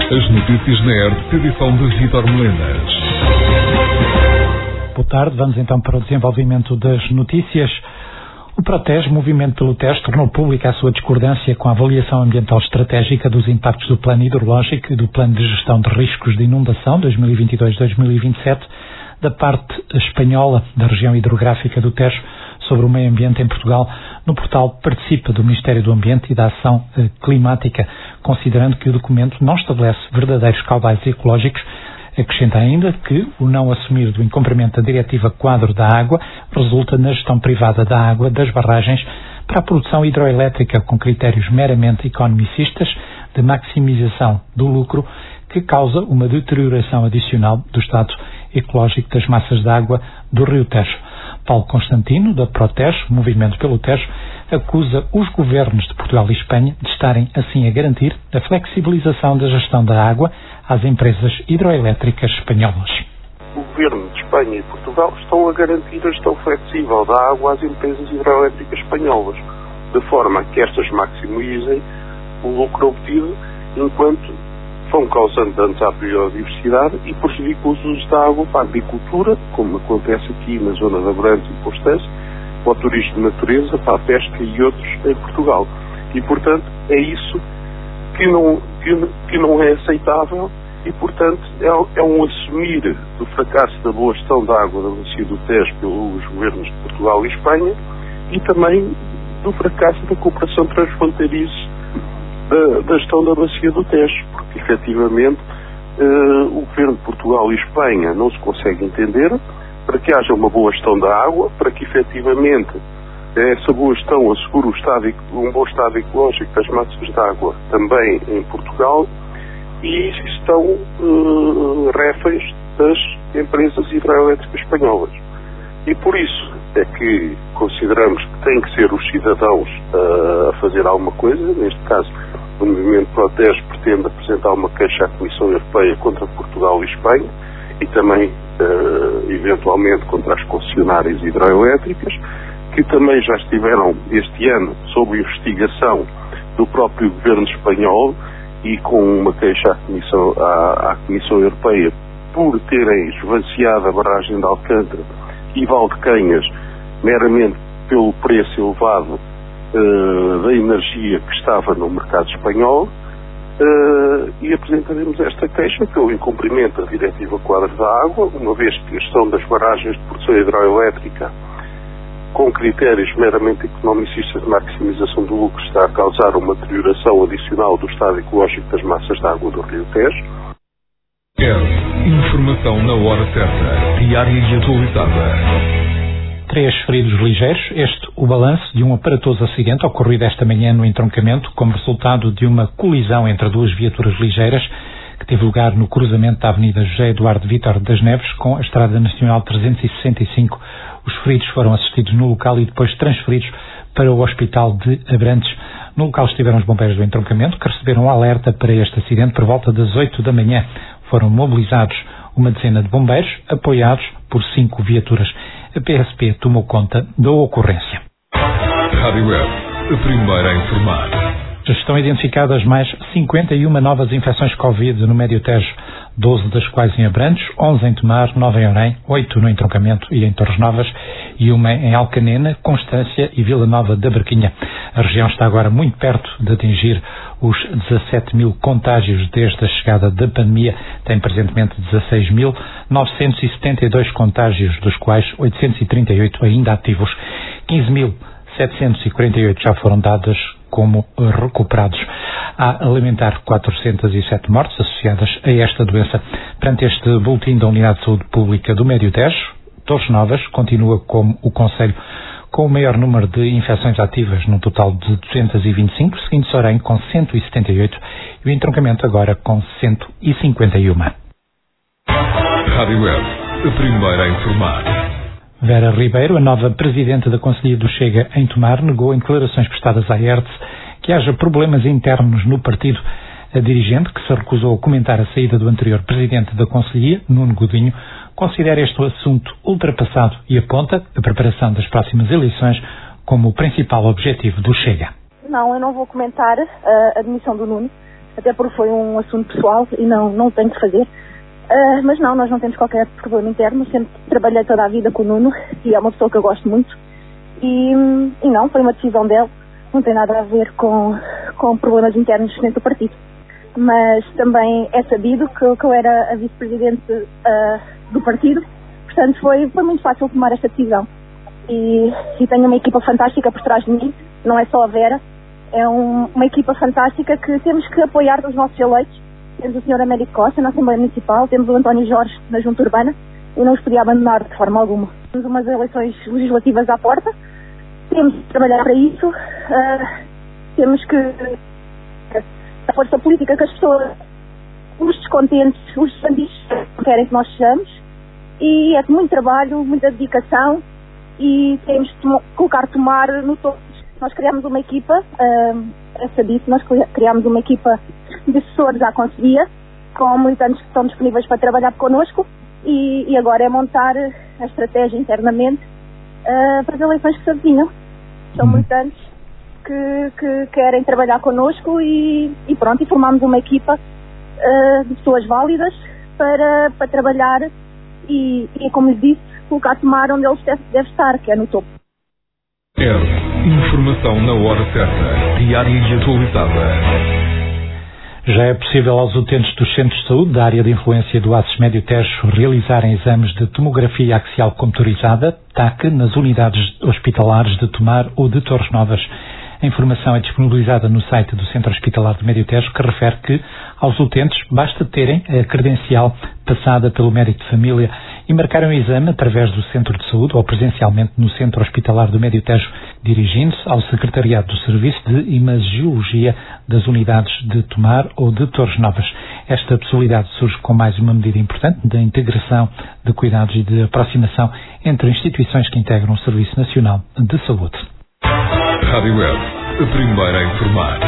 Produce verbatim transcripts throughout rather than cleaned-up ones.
As notícias na R T P, edição de Vítor Melenas. Boa tarde, vamos então para o desenvolvimento das notícias. O Protege, Movimento pelo Tejo, tornou pública a sua discordância com a avaliação ambiental estratégica dos impactos do Plano Hidrológico e do Plano de Gestão de Riscos de Inundação dois mil e vinte e dois a dois mil e vinte e sete da parte espanhola da região hidrográfica do Tejo sobre o meio ambiente em Portugal. No portal participa do Ministério do Ambiente e da Ação Climática, considerando que o documento não estabelece verdadeiros caudais ecológicos. Acrescenta ainda que o não assumir do incumprimento da Diretiva Quadro da Água resulta na gestão privada da água das barragens para a produção hidroelétrica com critérios meramente economicistas de maximização do lucro, que causa uma deterioração adicional do estado ecológico das massas de água do Rio Tejo. Paulo Constantino, da Protege, Movimento pelo Tejo, acusa os governos de Portugal e Espanha de estarem assim a garantir a flexibilização da gestão da água às empresas hidroelétricas espanholas. O governo de Espanha e Portugal estão a garantir a gestão flexível da água às empresas hidroelétricas espanholas, de forma que estas maximizem o lucro obtido, enquanto vão causando danos à biodiversidade e prejudicam os usos da água para a agricultura, como acontece aqui na zona da Abrantes e Constância, para o turismo de natureza, para a pesca e outros em Portugal. E, portanto, é isso que não, que, que não é aceitável e, portanto, é, é um assumir do fracasso da boa gestão da água da bacia do Tejo pelos governos de Portugal e Espanha e também do fracasso da cooperação transfronteiriça da, da gestão da bacia do Tejo, porque, efetivamente, uh, o governo de Portugal e Espanha não se consegue entender para que haja uma boa gestão da água, para que, efetivamente, essa boa gestão assegure o estado, um bom estado ecológico das massas de água também em Portugal, e estão uh, réféns das empresas hidroelétricas espanholas. E por isso é que consideramos que têm que ser os cidadãos uh, a fazer alguma coisa. Neste caso, o Movimento Protege pretende apresentar uma queixa à Comissão Europeia contra Portugal e Espanha e também, uh, eventualmente, contra as concessionárias hidroelétricas, que também já estiveram este ano sob investigação do próprio governo espanhol e com uma queixa à Comissão, à, à Comissão Europeia por terem esvaziado a barragem de Alcântara e Valdecanhas meramente pelo preço elevado uh, da energia que estava no mercado espanhol, uh, e apresentaremos esta queixa pelo incumprimento da Diretiva Quadro da Água, uma vez que a gestão das barragens de produção hidroelétrica com critérios meramente economicistas de maximização do lucro está a causar uma deterioração adicional do estado ecológico das massas de água do Rio Tejo. É informação na hora certa, diária e atualizada. Três feridos ligeiros, este o balanço de um aparatoso acidente ocorrido esta manhã no entroncamento como resultado de uma colisão entre duas viaturas ligeiras que teve lugar no cruzamento da Avenida José Eduardo Vítor das Neves com a Estrada Nacional trezentos e sessenta e cinco. Os feridos foram assistidos no local e depois transferidos para o Hospital de Abrantes. No local estiveram os bombeiros do entroncamento, que receberam um alerta para este acidente por volta das oito da manhã. Foram mobilizados uma dezena de bombeiros, apoiados por cinco viaturas. A P S P tomou conta da ocorrência. Rádio Web, a primeira a informar. Já estão identificadas mais cinquenta e uma novas infecções Covid no Médio Tejo, doze das quais em Abrantes, onze em Tomar, nove em Orém, oito no entroncamento e em Torres Novas e uma em Alcanena, Constância e Vila Nova da Barquinha. A região está agora muito perto de atingir os dezassete mil contágios desde a chegada da pandemia. Tem presentemente dezasseis mil novecentos e setenta e dois contágios, dos quais oitocentos e trinta e oito ainda ativos. quinze mil setecentos e quarenta e oito já foram dadas como recuperados. Há a lamentar quatrocentas e sete mortes associadas a esta doença. Perante este boletim da Unidade de Saúde Pública do Médio Tejo, Torres Novas continua como o concelho com o maior número de infecções ativas, num total de duzentas e vinte e cinco, seguindo Sorém com cento e setenta e oito e o entroncamento agora com cento e cinquenta e um. Rádio Web, a primeira a informar. Vera Ribeiro, a nova presidente da Conselhia do Chega em Tomar, negou em declarações prestadas à R T S que haja problemas internos no partido. A dirigente, que se recusou a comentar a saída do anterior presidente da Conselhia, Nuno Godinho, considera este assunto ultrapassado e aponta a preparação das próximas eleições como o principal objetivo do Chega. Não, eu não vou comentar uh, a demissão do Nuno. até porque foi um assunto pessoal e não, não tenho que fazer. Uh, mas não, nós não temos qualquer problema interno, sempre trabalhei toda a vida com o Nuno e é uma pessoa que eu gosto muito. E, e não, foi uma decisão dele, não tem nada a ver com, com problemas internos dentro do partido. Mas também é sabido que, que eu era a vice-presidente uh, do partido, portanto foi, foi muito fácil tomar esta decisão. E, e tenho uma equipa fantástica por trás de mim, não é só a Vera, é um, uma equipa fantástica que temos que apoiar dos nossos eleitos. Temos o senhor Américo Costa na Assembleia Municipal, temos o António Jorge na Junta Urbana e não os podia abandonar de forma alguma. Temos umas eleições legislativas à porta, temos que trabalhar para isso, uh, temos que a força política que as pessoas, os descontentes, os desfandistas querem que nós sejamos, e é muito trabalho, muita dedicação e temos que tom- colocar tomar no topo. Nós criámos uma equipa, uh, é sabido, nós criámos uma equipa de assessores à conselhia, com militantes que estão disponíveis para trabalhar connosco e, e agora é montar a estratégia internamente uh, para as eleições que se avizinham. São militantes que, que querem trabalhar connosco e, e pronto, e formamos uma equipa uh, de pessoas válidas para, para trabalhar e, e, como lhe disse, colocar tomar onde eles devem deve estar, que é no topo. R. Informação na hora certa, diária e atualizada. Já é possível aos utentes dos centros de saúde da área de influência do Aços Médio Tejo realizarem exames de tomografia axial computadorizada, T A C, nas unidades hospitalares de Tomar ou de Torres Novas. A informação é disponibilizada no site do Centro Hospitalar do Médio Tejo, que refere que aos utentes basta terem a credencial passada pelo médico de família e marcarem o exame através do Centro de Saúde ou presencialmente no Centro Hospitalar do Médio Tejo, dirigindo-se ao Secretariado do Serviço de Imagiologia das unidades de Tomar ou de Torres Novas. Esta possibilidade surge com mais uma medida importante da integração de cuidados e de aproximação entre instituições que integram o Serviço Nacional de Saúde. Rádio Web, a primeira a informar.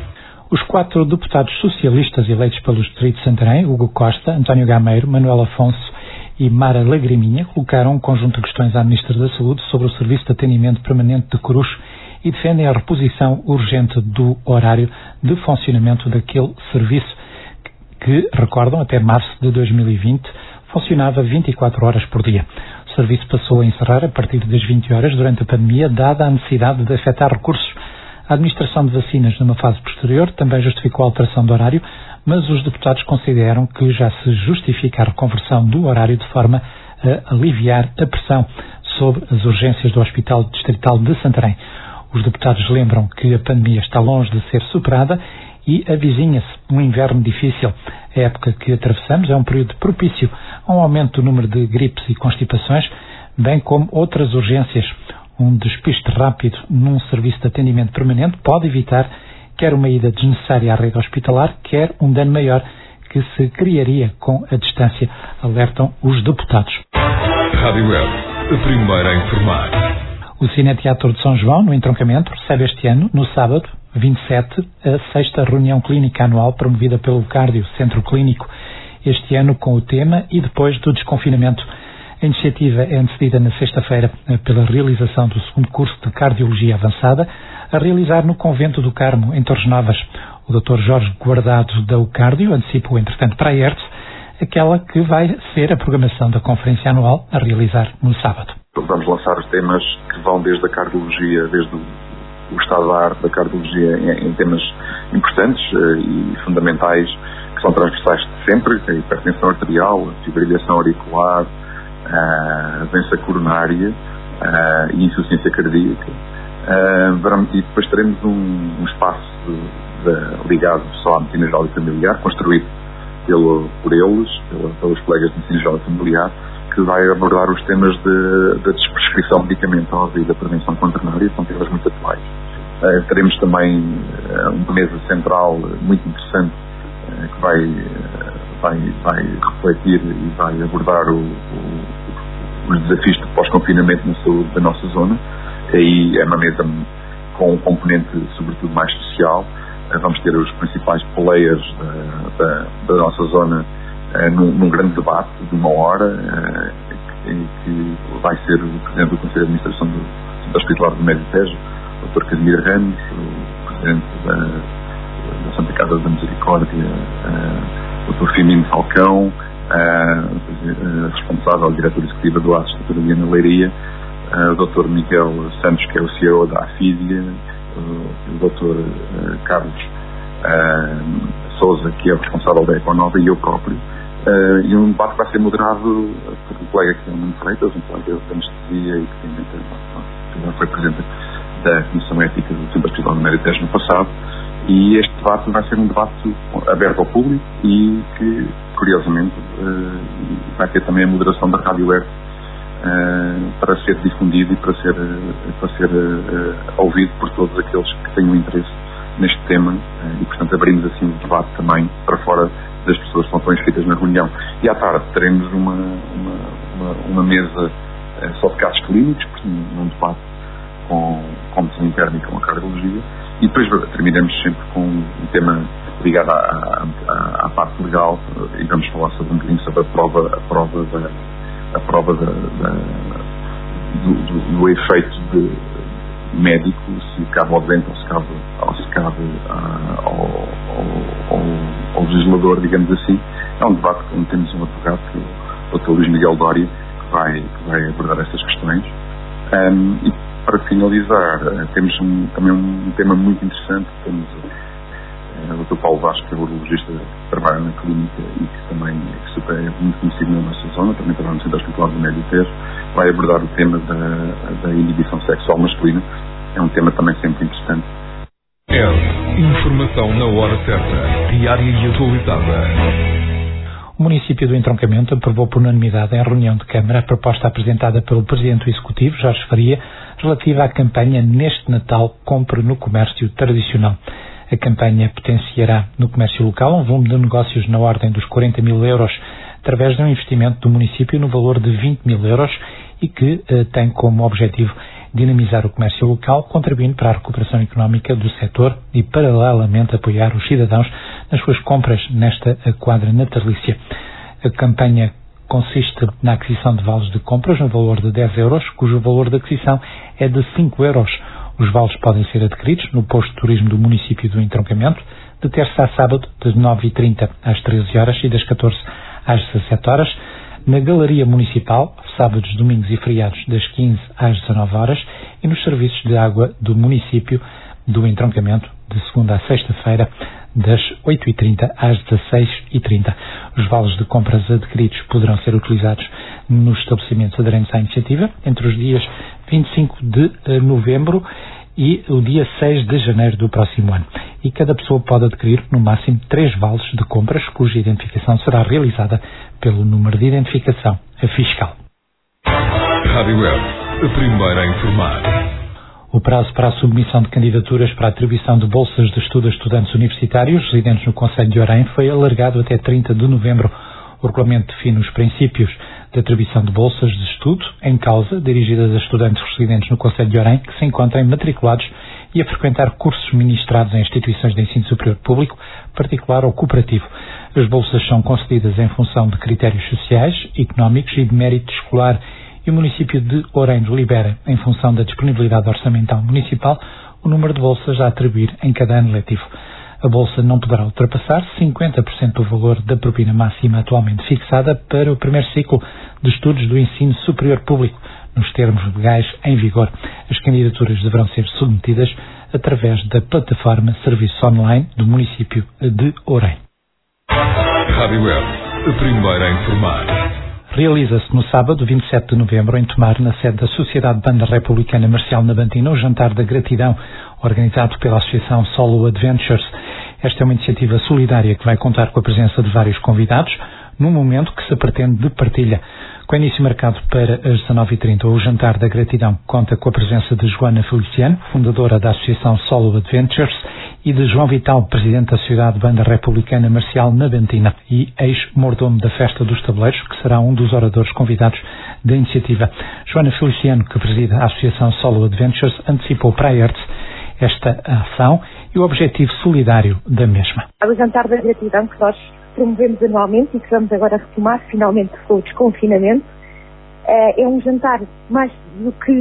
Os quatro deputados socialistas eleitos pelo Distrito de Santarém, Hugo Costa, António Gameiro, Manuel Afonso e Mara Lagriminha, colocaram um conjunto de questões à Ministra da Saúde sobre o Serviço de Atendimento Permanente de Coruche e defendem a reposição urgente do horário de funcionamento daquele serviço que, recordam, até março de dois mil e vinte, funcionava vinte e quatro horas por dia. O serviço passou a encerrar a partir das vinte horas durante a pandemia, dada a necessidade de afetar recursos. A administração de vacinas numa fase posterior também justificou a alteração do horário, mas os deputados consideram que já se justifica a reconversão do horário de forma a aliviar a pressão sobre as urgências do Hospital Distrital de Santarém. Os deputados lembram que a pandemia está longe de ser superada e avizinha-se um inverno difícil. A época que atravessamos é um período propício a um aumento do número de gripes e constipações, bem como outras urgências. Um despiste rápido num serviço de atendimento permanente pode evitar quer uma ida desnecessária à rede hospitalar, quer um dano maior que se criaria com a distância, alertam os deputados. Rádio Web, a primeira a informar. O Cineteatro de São João, no entroncamento, recebe este ano, no sábado, vinte e sete, a sexta reunião clínica anual promovida pelo Cardio Centro Clínico, este ano com o tema E Depois do Desconfinamento. A iniciativa é antecedida na sexta-feira pela realização do segundo curso de Cardiologia Avançada, a realizar no Convento do Carmo, em Torres Novas. O doutor Jorge Guardado da Ucardio antecipou, entretanto, para a ERTS, aquela que vai ser a programação da conferência anual a realizar no sábado. Vamos lançar os temas que vão desde a cardiologia, desde o, o estado da arte da cardiologia em, em temas importantes uh, e fundamentais, que são transversais de sempre, a hipertensão arterial, a fibrilação auricular, a doença coronária uh, e insuficiência cardíaca. Uh, e depois teremos um, um espaço de, de, ligado só à medicina geral e familiar, construído pelo, por eles, pela, pelos colegas de medicina geral e familiar, que vai abordar os temas da desprescrição medicamentosa e da prevenção quaternária, são temas muito atuais. Uh, teremos também uh, uma mesa central muito interessante uh, que vai, uh, vai, vai refletir e vai abordar o, o, os desafios de pós-confinamento na saúde da nossa zona. Aí é uma mesa com um componente, sobretudo, mais social. Uh, vamos ter os principais players da, da, da nossa zona uh, num, num grande debate de uma hora, uh, em que vai ser o Presidente do Conselho de Administração do Centro Hospitalar do Médio Tejo, o doutor Casimiro Ramos, o Presidente da, da Santa Casa da Misericórdia, uh, o doutor Firmino Falcão, uh, uh, responsável, diretor executiva do Aço de Cidadania na Leiria, uh, o doutor Miguel Santos, que é o C E O da Afísia, uh, o doutor uh, Carlos uh, Sousa, que é o responsável da Econova, e eu próprio. Uh, e um debate que vai ser moderado por um colega que é o Nuno Freitas, um colega de anestesia e que já foi presidente da Comissão Ética do Centro Hospital do Méritejo no passado. E este debate vai ser um debate aberto ao público e que, curiosamente, uh, vai ter também a moderação da Rádio Web uh, para ser difundido e para ser, uh, para ser uh, ouvido por todos aqueles que tenham interesse neste tema uh, e, portanto, abrimos assim o debate também para fora das pessoas que estão inscritas na reunião. E à tarde teremos uma, uma, uma, uma mesa uh, só de casos clínicos, portanto, num debate com, com medicina interna e com a cardiologia, e depois terminamos sempre com um tema ligado à, à, à parte legal, e vamos falar sobre um bocadinho sobre a prova, a prova, da, a prova da, da, do, do, do efeito de médico, se cabe ao doente ou se cabe, ou se cabe uh, ao, ao, ao, ao legislador, digamos assim. É um debate onde temos um advogado, que é o doutor Luís Miguel Dória, que vai, que vai abordar essas questões. Um, e para finalizar, uh, temos um, também um tema muito interessante. Temos uh, o doutor Paulo Vasco, que é o urologista que trabalha na clínica e que também é, super, é muito conhecido na nossa zona, também trabalha no Centro Hospitalar do Méritejo, vai abordar o tema da, da inibição sexual masculina. É um tema também sempre interessante. É informação na hora certa, diária e atualizada. O município do Entroncamento aprovou por unanimidade em reunião de Câmara a proposta apresentada pelo Presidente do Executivo, Jorge Faria, relativa à campanha Neste Natal Compre no Comércio Tradicional. A campanha potenciará no comércio local um volume de negócios na ordem dos quarenta mil euros, através de um investimento do município no valor de vinte mil euros e que eh, tem como objetivo dinamizar o comércio local, contribuindo para a recuperação económica do setor e, paralelamente, apoiar os cidadãos nas suas compras nesta quadra natalícia. A campanha consiste na aquisição de vales de compras no valor de dez euros, cujo valor de aquisição é de cinco euros. Os vales podem ser adquiridos no posto de turismo do município do Entroncamento, de terça a sábado, das nove e trinta às treze horas e das catorze às dezassete horas, na Galeria Municipal, sábados, domingos e feriados, das quinze às dezanove horas, e nos serviços de água do município do Entroncamento, de segunda a sexta-feira, das oito e trinta às dezasseis e trinta. Os vales de compras adquiridos poderão ser utilizados nos estabelecimentos aderentes à iniciativa entre os dias vinte e cinco de novembro e o dia seis de janeiro do próximo ano. E cada pessoa pode adquirir, no máximo, três vales de compras, cuja identificação será realizada pelo número de identificação fiscal. Rádio Web, a primeira a informar. O prazo para a submissão de candidaturas para a atribuição de bolsas de estudo a estudantes universitários residentes no concelho de Orem foi alargado até trinta de novembro. O regulamento define os princípios de atribuição de bolsas de estudo em causa, dirigidas a estudantes residentes no concelho de Orem que se encontrem matriculados e a frequentar cursos ministrados em instituições de ensino superior público, particular ou cooperativo. As bolsas são concedidas em função de critérios sociais, económicos e de mérito escolar, e o município de Orem delibera, em função da disponibilidade orçamental municipal, o número de bolsas a atribuir em cada ano letivo. A bolsa não poderá ultrapassar cinquenta por cento do valor da propina máxima atualmente fixada para o primeiro ciclo de estudos do ensino superior público, nos termos legais em vigor. As candidaturas deverão ser submetidas através da plataforma Serviço Online do município de Orem. Rádio Web, a primeira a informar. Realiza-se no sábado, vinte e sete de novembro, em Tomar, na sede da Sociedade Banda Republicana Marcial Nabantina, o Jantar da Gratidão, organizado pela Associação Solo Adventures. Esta é uma iniciativa solidária que vai contar com a presença de vários convidados, num momento que se pretende de partilha. Com início marcado para as dezanove e trinta, o Jantar da Gratidão conta com a presença de Joana Feliciano, fundadora da Associação Solo Adventures, e de João Vital, presidente da Sociedade Banda Republicana Marcial Nabantina e ex-mordomo da Festa dos Tabuleiros, que será um dos oradores convidados da iniciativa. Joana Feliciano, que preside a Associação Solo Adventures, antecipou para a E R T S esta ação e o objetivo solidário da mesma. O Jantar da Gratidão que nós promovemos anualmente e que vamos agora retomar finalmente com o desconfinamento, é um jantar mais do que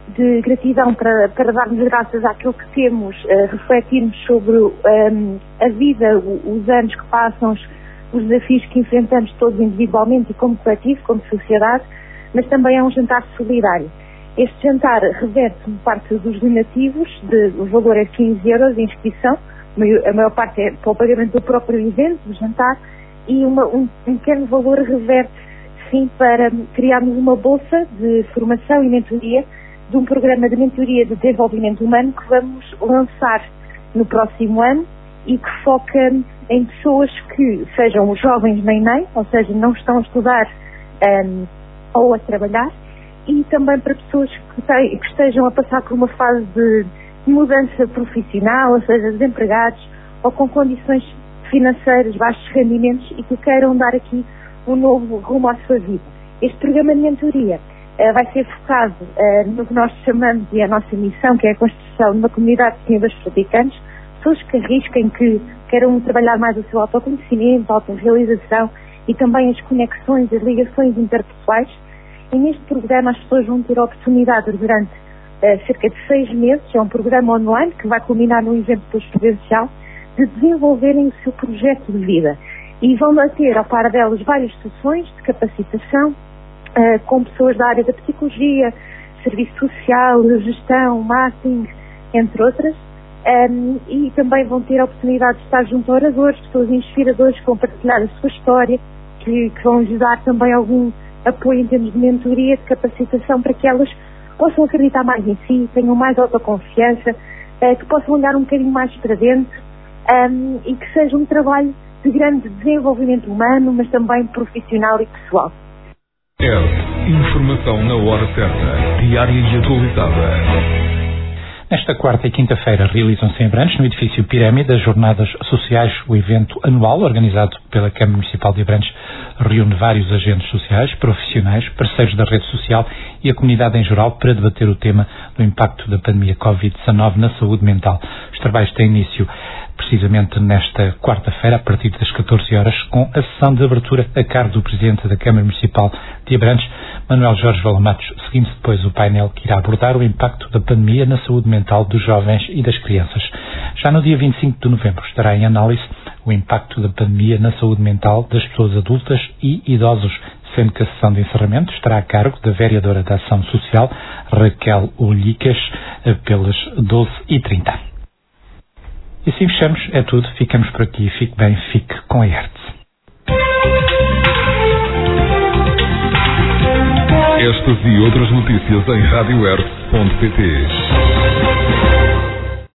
de gratidão para, para darmos graças àquilo que temos, uh, refletirmos sobre um, a vida, os anos que passam, os, os desafios que enfrentamos todos individualmente e como coletivo, como sociedade, mas também é um jantar solidário. Este jantar reverte parte dos donativos, de, o valor é quinze euros de inscrição, a maior parte é para o pagamento do próprio evento, do jantar, e uma, um, um pequeno valor reverte, sim, para criarmos uma bolsa de formação e mentoria de um programa de mentoria de desenvolvimento humano que vamos lançar no próximo ano e que foca em pessoas que sejam jovens nem nem, ou seja, não estão a estudar um, ou a trabalhar, e também para pessoas que, te, que estejam a passar por uma fase de mudança profissional, ou seja, desempregados ou com condições financeiras, baixos rendimentos e que queiram dar aqui um novo rumo à sua vida. Este programa de mentoria uh, vai ser focado uh, no que nós chamamos e a nossa missão, que é a construção de uma comunidade de senhoras praticantes, pessoas que arrisquem, que queiram trabalhar mais o seu autoconhecimento, a autorrealização e também as conexões, as ligações interpessoais. E neste programa as pessoas vão ter a oportunidade durante uh, cerca de seis meses, é um programa online que vai culminar num evento presencial, de desenvolverem o seu projeto de vida. E vão ter ao par delas várias sessões de capacitação uh, com pessoas da área da psicologia, serviço social, gestão, marketing, entre outras. Um, e também vão ter a oportunidade de estar junto a oradores, pessoas inspiradoras que vão partilhar a sua história, que, que vão lhes dar também algum apoio em termos de mentoria, de capacitação, para que elas possam acreditar mais em si, tenham mais autoconfiança, uh, que possam olhar um bocadinho mais para dentro um, e que seja um trabalho de grande desenvolvimento humano, mas também profissional e pessoal. É informação na hora certa, diária e atualizada. Nesta quarta e quinta-feira realizam-se em Abrantes, no edifício Pirâmide, as Jornadas Sociais. O evento anual, organizado pela Câmara Municipal de Abrantes, reúne vários agentes sociais, profissionais, parceiros da rede social e a comunidade em geral para debater o tema do impacto da pandemia covid dezanove na saúde mental. Os trabalhos têm início precisamente nesta quarta-feira, a partir das catorze horas, com a sessão de abertura a cargo do Presidente da Câmara Municipal de Abrantes, Manuel Jorge Valamatos, seguindo depois o painel que irá abordar o impacto da pandemia na saúde mental dos jovens e das crianças. Já no dia vinte e cinco de novembro estará em análise o impacto da pandemia na saúde mental das pessoas adultas e idosos, sendo que a sessão de encerramento estará a cargo da vereadora da Ação Social, Raquel Olhicas, pelas doze e trinta. E assim fechamos, é tudo, ficamos por aqui, fique bem, fique com a Hertz. Estas e outras notícias em rádio hertz ponto pt.